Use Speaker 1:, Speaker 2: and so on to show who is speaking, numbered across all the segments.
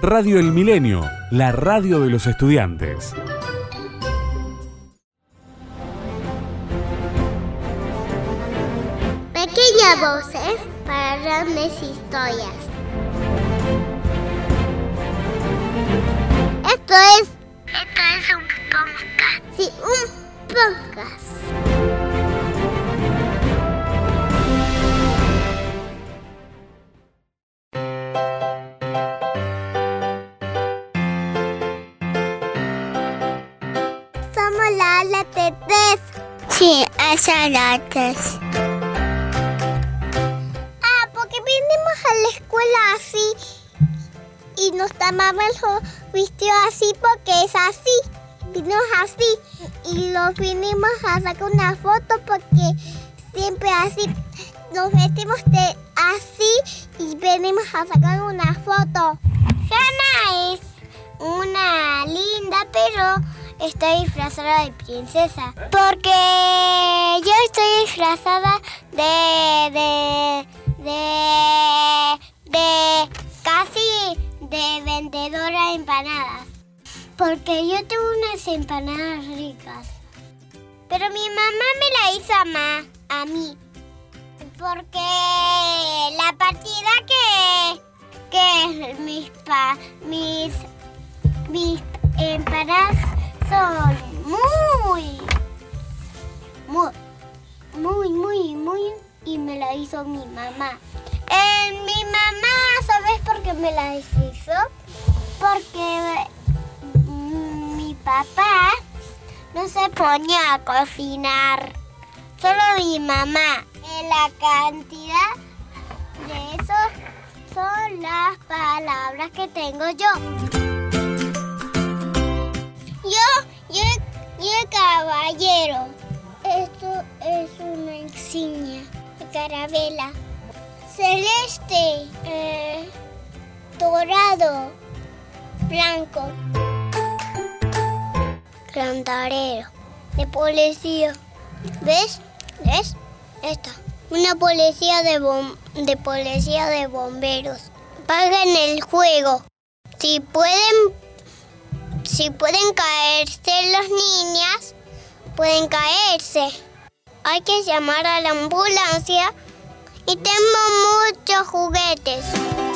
Speaker 1: Radio El Milenio, la radio de los estudiantes.
Speaker 2: Pequeñas voces para grandes historias. Esto es un podcast. Sí, un podcast. Somos la ala T3. Sí, esa la T3. Porque vinimos a la escuela así y nos tomamos el vestido así porque es así. Vinimos así y los vinimos a sacar una foto porque siempre así nos vestimos de así y venimos a sacar una foto. Hannah es una linda, pero estoy disfrazada de princesa porque yo estoy disfrazada de casi de vendedora de empanadas. Porque yo tengo unas empanadas ricas. Pero mi mamá me la hizo a mí. Porque la partida que mis empanadas son muy y me la hizo mi mamá. Mi mamá, ¿sabes por qué me la hizo? Porque mi papá no se ponía a cocinar, solo mi mamá. La cantidad de eso son las palabras que tengo yo. Yo caballero. Esto es una insignia de carabela. Celeste, dorado, blanco. Cantarero, de policía. ¿Ves? Esta. Una policía de policía de bomberos. Pagan el juego. Si pueden caerse las niñas, pueden caerse. Hay que llamar a la ambulancia. Y tengo muchos juguetes.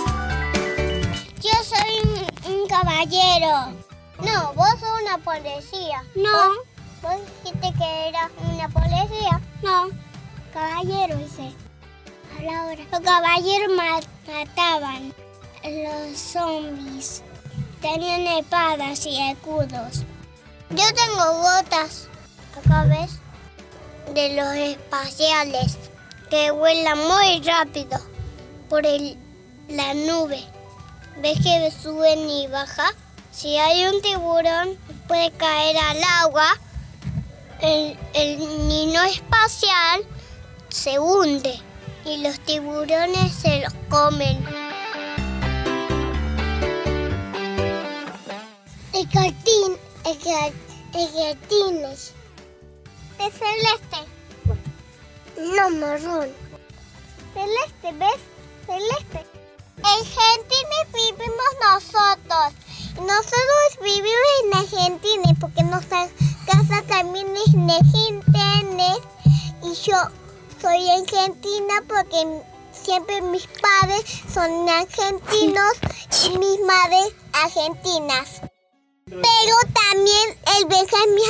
Speaker 2: Yo soy un caballero. No, vos sos una policía. No. ¿Vos dijiste que eras una policía? No. Caballero, dice. Habla ahora. Los caballeros mataban los zombies. Tenían espadas y escudos. Yo tengo botas. Acá ves. De los espaciales. Que vuelan muy rápido por la nube. ¿Ves que suben y bajan? Si hay un tiburón, puede caer al agua. El niño espacial se hunde y los tiburones se los comen. El jardines de celeste. No, marrón. Celeste, ¿ves? Celeste. En Argentina vivimos nosotros. Nosotros vivimos en Argentina porque nuestra casa también es en Argentina. Y yo soy argentina porque siempre mis padres son argentinos y mis madres argentinas. Pero también el Benjamín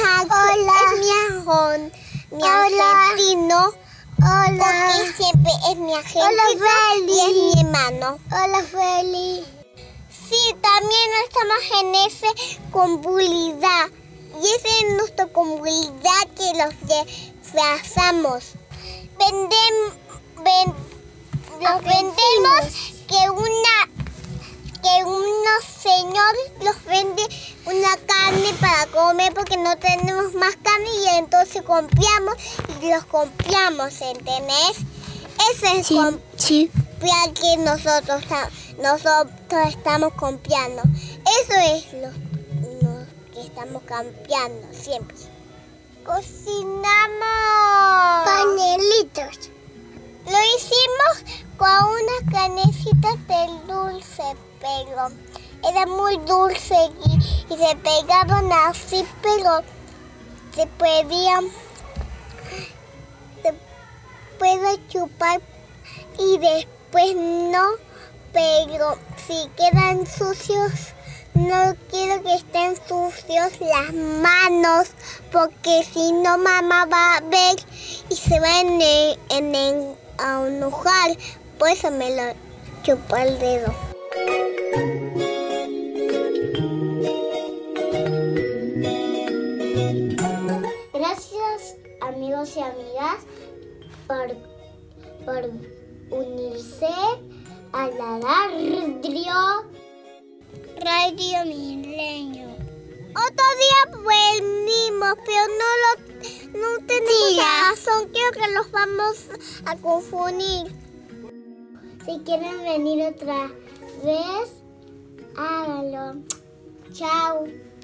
Speaker 2: es mi argentino. Hola. Porque siempre es mi argentino y es mi hermano. Hola, Feli. Sí, también estamos en esa comunidad. Y esa es nuestra comunidad que los disfrazamos. Vendemos que unos señores los vende una carne para comer porque no tenemos más carne y entonces compramos y los compramos, ¿entendés? Ese es comprar que nosotros estamos comprando. Eso es lo que estamos cambiando siempre. Cocinamos panelitos. Lo hicimos con unas canecitas de dulce, pero era muy dulce y se pegaban así, pero se puede chupar y después no, pero si quedan sucios, no quiero que estén sucios las manos, porque si no mamá va a ver y se va a enojar, por eso me lo chupó el dedo. Gracias, amigos y amigas, por unirse a la Radio Milenio. Otro día venimos, pero no tenemos razón. Creo que los vamos a confundir. Si quieren venir otra vez, háganlo. Chao.